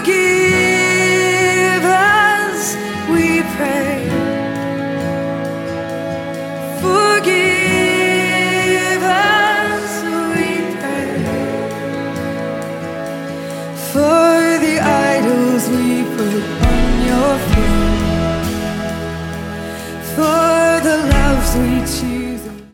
Forgive us, we pray. Forgive us, we pray. For the idols we put on your feet, for the loves we choose.